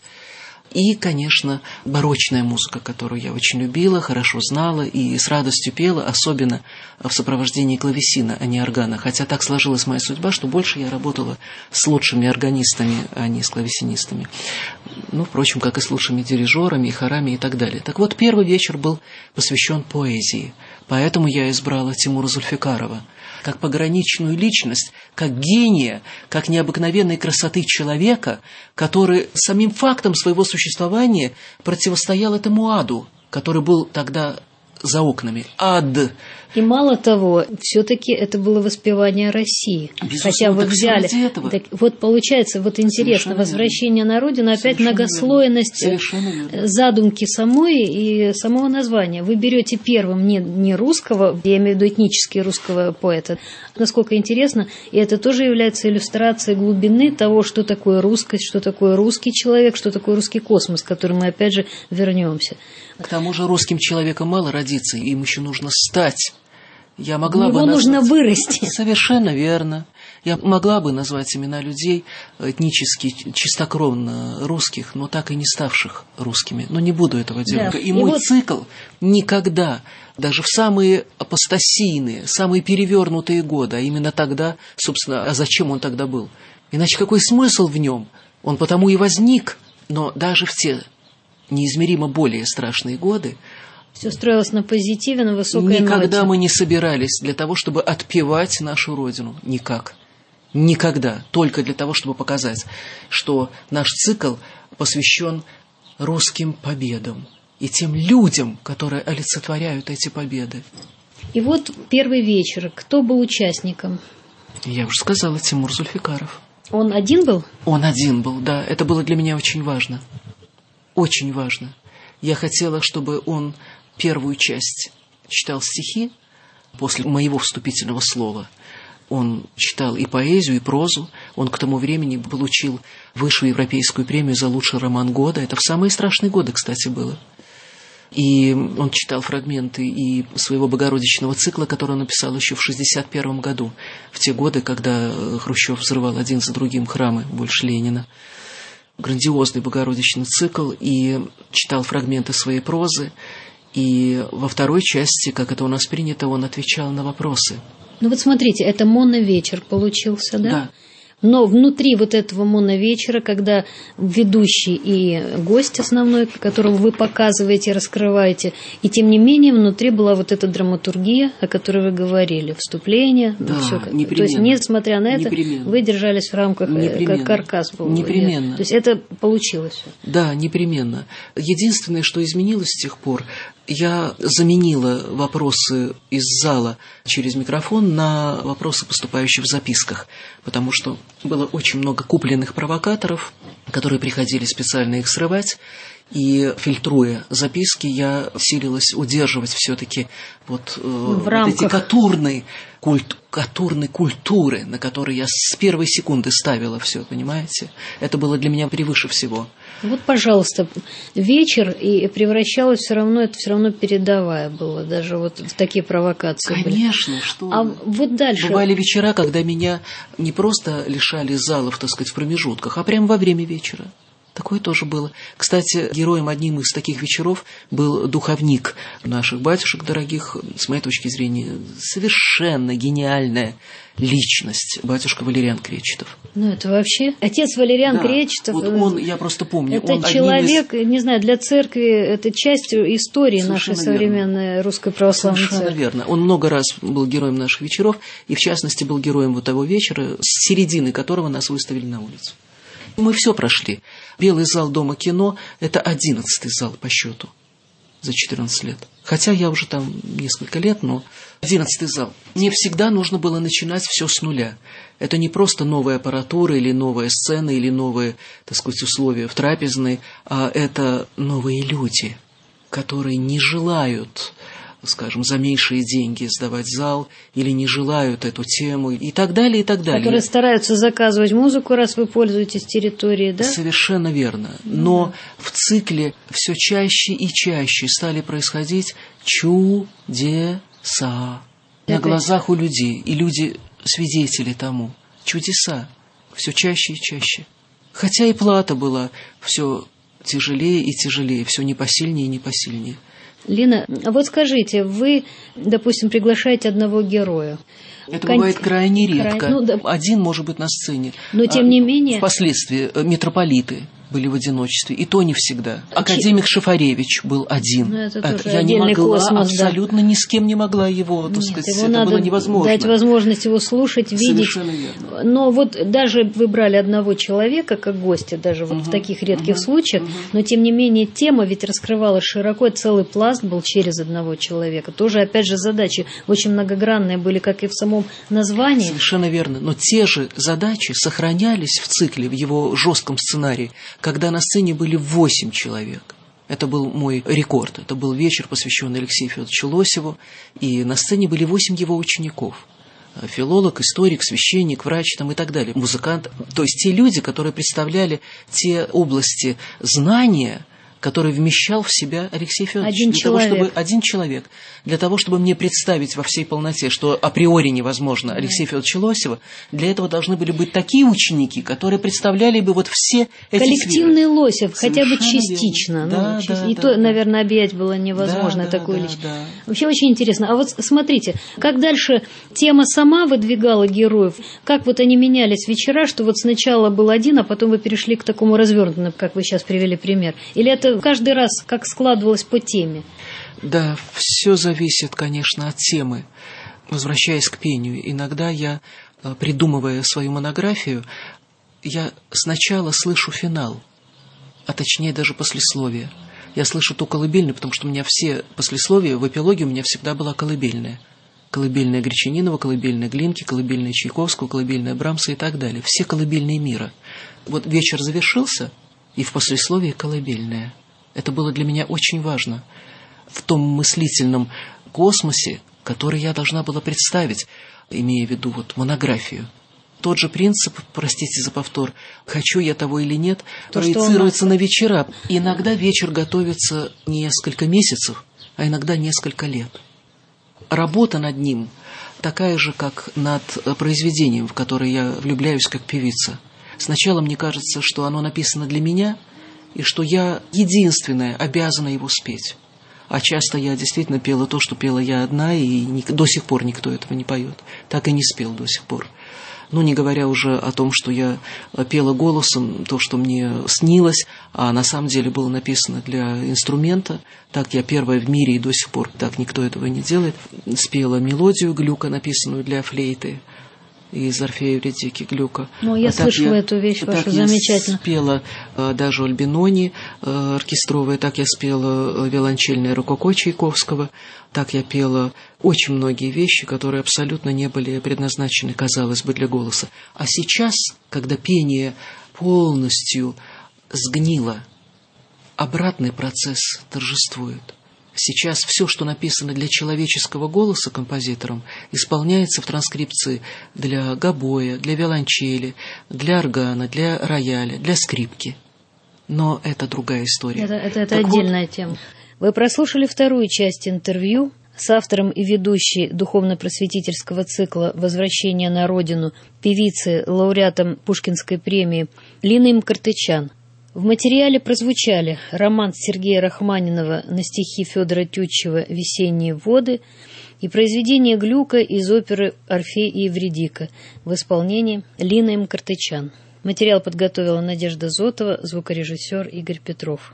И, конечно, барочная музыка, которую я очень любила, хорошо знала и с радостью пела, особенно в сопровождении клавесина, а не органа. Хотя так сложилась моя судьба, что больше я работала с лучшими органистами, а не с клавесинистами. Ну, впрочем, как и с лучшими дирижерами, и хорами и так далее. Так вот, первый вечер был посвящен поэзии. Поэтому я избрала Тимура Зульфикарова как пограничную личность, как гения, как необыкновенной красоты человека, который самим фактом своего существования противостоял этому аду, который был тогда за окнами. Ад. И мало того, все-таки это было воспевание России. Безусловно, хотя вы взяли. Так, вот получается, вот интересно, Совершенно возвращение верно. на родину, опять Совершенно многослойность верно. задумки самой и самого названия. Вы берете первым не, не русского, я имею в виду этнически русского поэта. Насколько интересно, и это тоже является иллюстрацией глубины того, что такое русскость, что такое русский человек, что такое русский космос, к которому мы опять же вернемся. К тому же русским человеком мало родиться, им еще нужно стать. Я могла Его бы назвать... нужно вырасти. Совершенно верно. Я могла бы назвать имена людей этнически, чистокровно русских, но так и не ставших русскими. Но не буду этого делать. Да. И, И мой вот... цикл никогда, даже в самые апостасийные, самые перевернутые годы, а именно тогда, собственно, а зачем он тогда был? Иначе какой смысл в нем? Он потому и возник, но даже в те неизмеримо более страшные годы все строилось на позитиве, на высокой никогда ноте. мы не собирались для того, чтобы отпевать нашу Родину. Никак. Никогда. Только для того, чтобы показать, что наш цикл посвящен русским победам и тем людям, которые олицетворяют эти победы. И вот первый вечер. Кто был участником? Я уже сказала, Тимур Зульфикаров. Он один был? Он один был, да. Это было для меня очень важно. Очень важно. Я хотела, чтобы он первую часть читал стихи после моего вступительного слова. Он читал и поэзию, и прозу. Он к тому времени получил высшую европейскую премию за лучший роман года. Это в самые страшные годы, кстати, было. И он читал фрагменты и своего богородичного цикла, который он написал еще в шестьдесят первом году, в те годы, когда Хрущев взрывал один за другим храмы больше Ленина. Грандиозный богородичный цикл, и читал фрагменты своей прозы. И во второй части, как это у нас принято, он отвечал на вопросы. Ну вот смотрите, это моновечер получился, да? Да. Но внутри вот этого моновечера, когда ведущий и гость основной, которого вы показываете, раскрываете, и тем не менее внутри была вот эта драматургия, о которой вы говорили, вступление, да, ну, все. Непременно. То есть, несмотря на это, непременно. вы держались в рамках, непременно. как каркас был. Непременно. То есть это получилось. Да, непременно. Единственное, что изменилось с тех пор, я заменила вопросы из зала через микрофон на вопросы, поступающие в записках, потому что было очень много купленных провокаторов, которые приходили специально их срывать, и, фильтруя записки, я силилась удерживать все-таки вот, э, вот эти катурные, культ, катурные культуры, на которые я с первой секунды ставила все, понимаете? Это было для меня превыше всего. Вот, пожалуйста, вечер, и превращалось все равно, это все равно передовая было, даже вот в такие провокации. Конечно, были. что... А вот дальше... Бывали вечера, когда меня не просто лишали залов, так сказать, в промежутках, а прямо во время вечера. Такое тоже было. Кстати, героем одним из таких вечеров был духовник наших батюшек дорогих, с моей точки зрения, совершенно гениальная личность, батюшка Валериан Кречетов. Ну, это вообще... Отец Валериан да, Кречетов... Вот он, я просто помню... Это он человек, из... не знаю, для церкви, это часть истории Совершенно нашей современной верно. русской православной Совершенно церкви. верно. Он много раз был героем наших вечеров, и в частности был героем вот того вечера, с середины которого нас выставили на улицу. Мы все прошли. Белый зал Дома кино – это одиннадцатый зал по счету за четырнадцать лет. Хотя я уже там несколько лет, но одиннадцатый зал. Мне всегда нужно было начинать все с нуля. Это не просто новая аппаратура или новая сцена, или новые, так сказать, условия в трапезной, а это новые люди, которые не желают скажем, за меньшие деньги сдавать зал, или не желают эту тему, и так далее, и так далее. Которые стараются заказывать музыку, раз вы пользуетесь территорией, да? Совершенно верно. Но mm-hmm. в цикле все чаще и чаще стали происходить чудеса на глазах у людей, и люди свидетели тому. Чудеса. Все чаще и чаще. Хотя и плата была все тяжелее и тяжелее, все непосильнее и непосильнее. Лина, а вот скажите, вы, допустим, приглашаете одного героя. Это Кон... бывает крайне редко. Край... Ну, да. Один может быть на сцене. Но тем не менее... Впоследствии митрополиты были в одиночестве, и то не всегда. Академик Шафаревич был один. Ну, это тоже Я не могла, космос, абсолютно да. ни с кем не могла его, так Нет, сказать, его это надо было невозможно. Дать возможность его слушать, видеть. Совершенно верно. Но вот даже вы брали одного человека как гостя, даже вот угу, в таких редких угу, случаях, угу. но тем не менее тема ведь раскрывалась широко, целый пласт был через одного человека. Тоже, опять же, задачи очень многогранные были, как и в самом названии. Совершенно верно. Но те же задачи сохранялись в цикле, в его жестком сценарии, когда на сцене были восемь человек. Это был мой рекорд. Это был вечер, посвященный Алексею Федоровичу Лосеву, и на сцене были восемь его учеников. Филолог, историк, священник, врач там, и так далее, музыкант. То есть те люди, которые представляли те области знания, который вмещал в себя Алексей Федорович. Один для человек. Того, чтобы, один человек. Для того, чтобы мне представить во всей полноте, что априори невозможно Алексея Федоровича Лосева, для этого должны были быть такие ученики, которые представляли бы вот все эти коллективный сферы. Лосев, Совершенно хотя бы частично. Да, ну, да, и да, то, да. наверное, объять было невозможно да, такую да, личность. Да. Вообще очень интересно. А вот смотрите, как дальше тема сама выдвигала героев, как вот они менялись вечера, что вот сначала был один, а потом вы перешли к такому развернутому, как вы сейчас привели пример. Или это каждый раз как складывалось по теме? Да, все зависит, конечно, от темы. Возвращаясь к пению, иногда я, придумывая свою монографию, я сначала слышу финал, а точнее даже послесловие. Я слышу ту колыбельную, потому что у меня все послесловия, в эпилоге у меня всегда была колыбельная. Колыбельная Гречанинова, колыбельная Глинки, колыбельная Чайковского, колыбельная Брамса и так далее. Все колыбельные мира. Вот вечер завершился, и в послесловии колыбельная. Это было для меня очень важно в том мыслительном космосе, который я должна была представить, имея в виду вот монографию. Тот же принцип, простите за повтор, хочу я того или нет, То, проецируется на вечера. Иногда вечер готовится несколько месяцев, а иногда несколько лет. Работа над ним такая же, как над произведением, в которое я влюбляюсь как певица. Сначала мне кажется, что оно написано для меня, и что я единственная обязана его спеть. А часто я действительно пела то, что пела я одна, и до сих пор никто этого не поет. Так и не спел до сих пор. Ну, не говоря уже о том, что я пела голосом то, что мне снилось, а на самом деле было написано для инструмента. Так я первая в мире, и до сих пор так никто этого не делает. Спела мелодию Глюка, написанную для флейты, из «Орфея Евридики» Глюка. Ну, я а слышала я, эту вещь вашу, замечательно. Так я спела э, даже Альбинони э, оркестровая, так я спела э, виолончельное рококо Чайковского, так я пела очень многие вещи, которые абсолютно не были предназначены, казалось бы, для голоса. А сейчас, когда пение полностью сгнило, обратный процесс торжествует. Сейчас все, что написано для человеческого голоса композитором, исполняется в транскрипции для гобоя, для виолончели, для органа, для рояля, для скрипки. Но это другая история. Это, это, это отдельная вот... тема. Вы прослушали вторую часть интервью с автором и ведущей духовно-просветительского цикла «Возвращение на родину» певицы, лауреатом Пушкинской премии Линой Мкртычан. В материале прозвучали роман Сергея Рахманинова на стихи Федора Тютчева «Весенние воды» и произведение Глюка из оперы «Орфей и Евридика» в исполнении Лины Мкртычан. Материал подготовила Надежда Зотова, звукорежиссер Игорь Петров.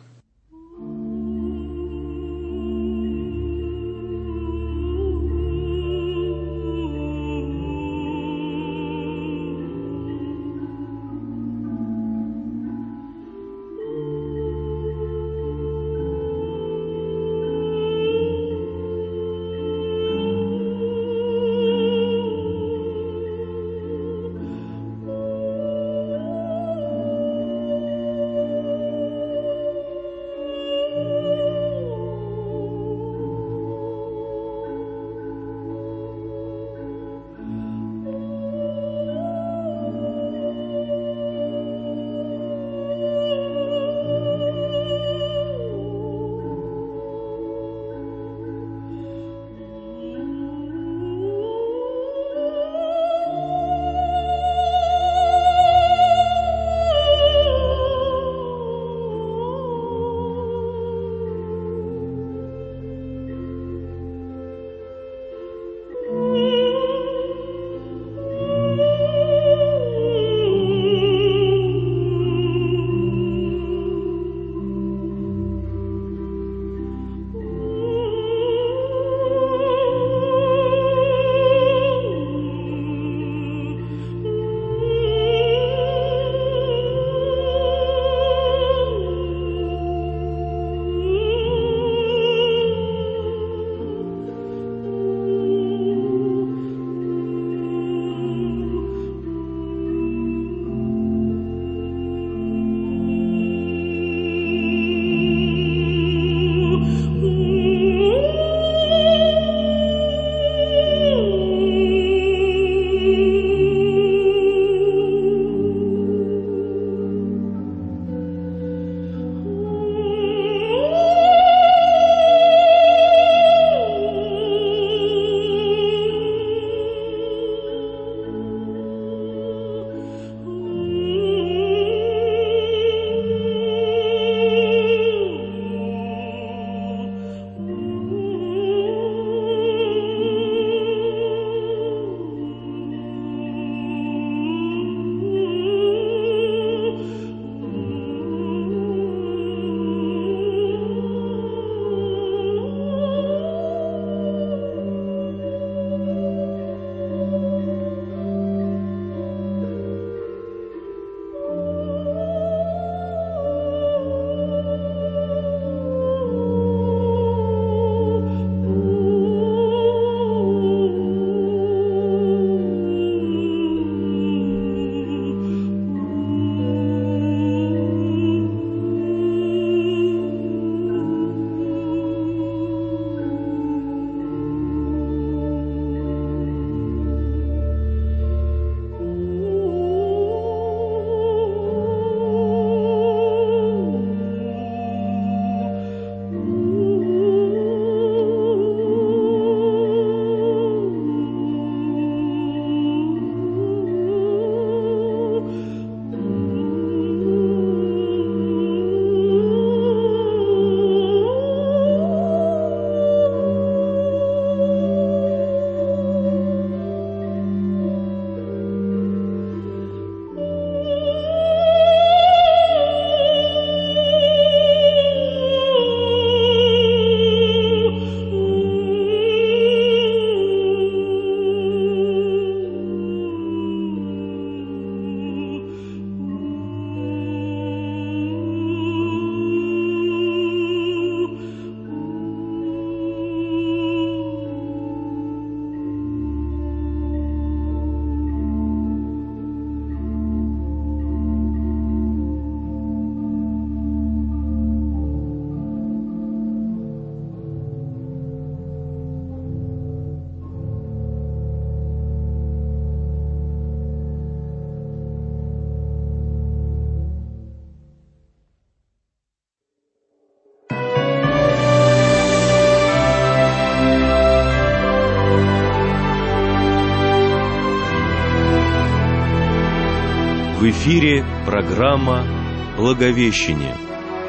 В эфире программа «Благовещение».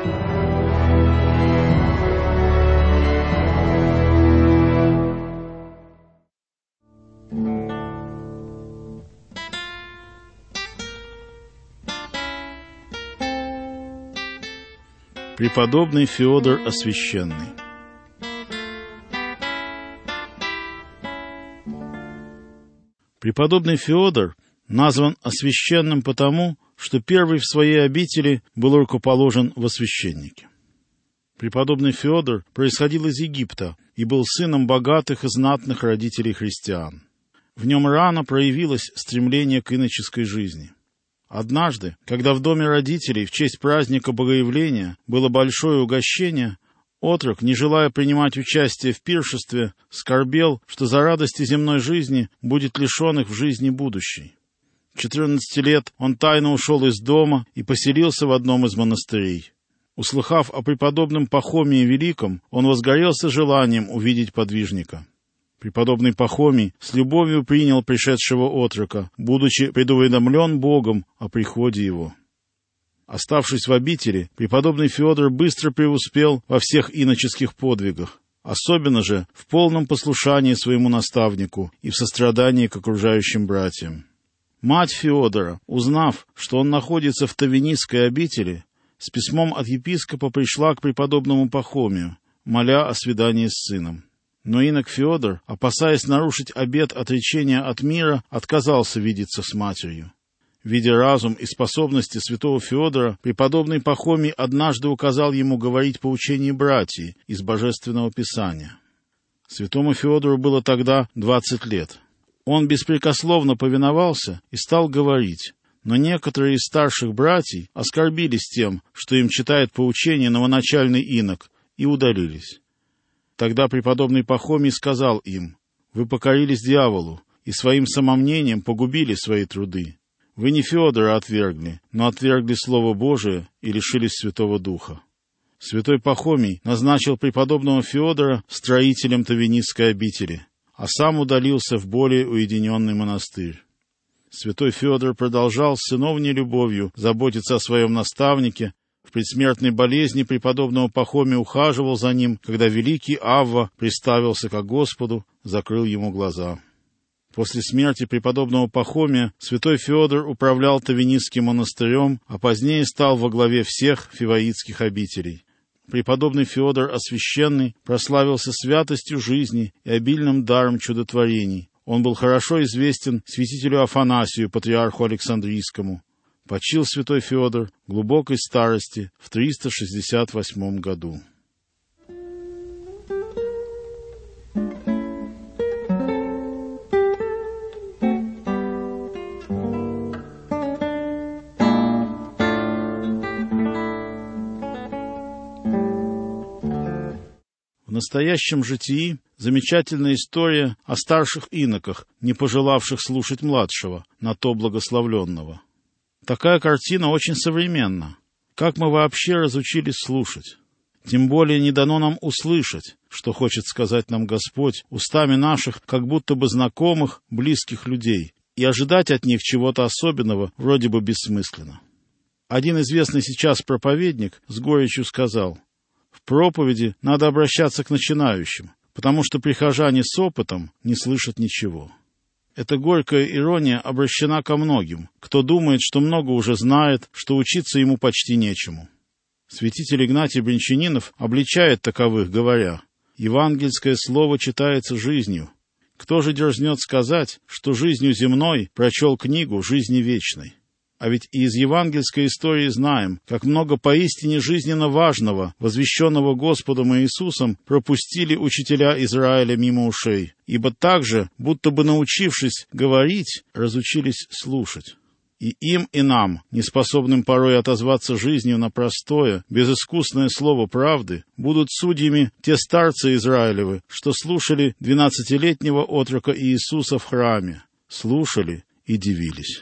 Преподобный Феодор Освященный. Преподобный Феодор назван освященным потому, что первый в своей обители был рукоположен во священнике. Преподобный Феодор происходил из Египта и был сыном богатых и знатных родителей христиан. В нем рано проявилось стремление к иноческой жизни. Однажды, когда в доме родителей в честь праздника Богоявления было большое угощение, отрок, не желая принимать участие в пиршестве, скорбел, что за радости земной жизни будет лишен их в жизни будущей. В четырнадцати лет он тайно ушел из дома и поселился в одном из монастырей. Услыхав о преподобном Пахомии Великом, он возгорелся желанием увидеть подвижника. Преподобный Пахомий с любовью принял пришедшего отрока, будучи предуведомлен Богом о приходе его. Оставшись в обители, преподобный Феодор быстро преуспел во всех иноческих подвигах, особенно же в полном послушании своему наставнику и в сострадании к окружающим братьям. Мать Феодора, узнав, что он находится в Тавинистской обители, с письмом от епископа пришла к преподобному Пахомию, моля о свидании с сыном. Но инок Феодор, опасаясь нарушить обет отречения от мира, отказался видеться с матерью. Видя разум и способности святого Феодора, преподобный Пахомий однажды указал ему говорить поучение братьев из Божественного Писания. Святому Феодору было тогда двадцать лет. Он беспрекословно повиновался и стал говорить, но некоторые из старших братьев оскорбились тем, что им читает поучение новоначальный инок, и удалились. Тогда преподобный Пахомий сказал им: «Вы покорились дьяволу и своим самомнением погубили свои труды. Вы не Феодора отвергли, но отвергли Слово Божие и лишились Святого Духа». Святой Пахомий назначил преподобного Феодора строителем Тавинистской обители, а сам удалился в более уединенный монастырь. Святой Феодор продолжал с сыновней любовью заботиться о своем наставнике. В предсмертной болезни преподобного Пахомия ухаживал за ним, когда великий Авва приставился ко Господу, закрыл ему глаза. После смерти преподобного Пахомия святой Феодор управлял Тавинистским монастырем, а позднее стал во главе всех фиваитских обителей. Преподобный Феодор Освященный прославился святостью жизни и обильным даром чудотворений. Он был хорошо известен святителю Афанасию, патриарху Александрийскому. Почил святой Феодор глубокой старости в триста шестьдесят восьмом году. В настоящем житии замечательная история о старших иноках, не пожелавших слушать младшего, на то благословленного. Такая картина очень современна. Как мы вообще разучились слушать? Тем более не дано нам услышать, что хочет сказать нам Господь устами наших, как будто бы знакомых, близких людей, и ожидать от них чего-то особенного вроде бы бессмысленно. Один известный сейчас проповедник с горечью сказал: «В проповеди надо обращаться к начинающим, потому что прихожане с опытом не слышат ничего». Эта горькая ирония обращена ко многим, кто думает, что много уже знает, что учиться ему почти нечему. Святитель Игнатий Брянчанинов обличает таковых, говоря: «Евангельское слово читается жизнью. Кто же дерзнет сказать, что жизнью земной прочел книгу жизни вечной? А ведь и из евангельской истории знаем, как много поистине жизненно важного, возвещенного Господом Иисусом, пропустили учителя Израиля мимо ушей, ибо также, будто бы научившись говорить, разучились слушать. И им, и нам, неспособным порой отозваться жизнью на простое, безыскусное слово правды, будут судьями те старцы Израилевы, что слушали двенадцатилетнего отрока Иисуса в храме, слушали и дивились».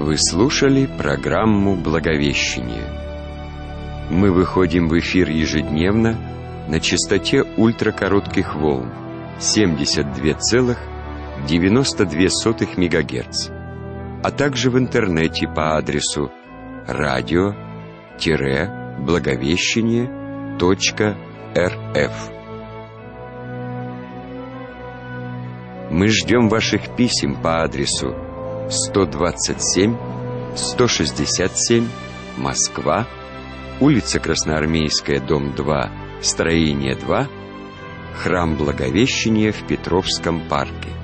Вы слушали программу «Благовещение». Мы выходим в эфир ежедневно на частоте ультракоротких волн семьдесят два целых девяносто две сотых мегагерц, а также в интернете по адресу радио-благовещение точка рф. Мы ждем ваших писем по адресу сто двадцать семь сто шестьдесят семь, Москва, улица Красноармейская, дом два, строение два, Храм Благовещения в Петровском парке.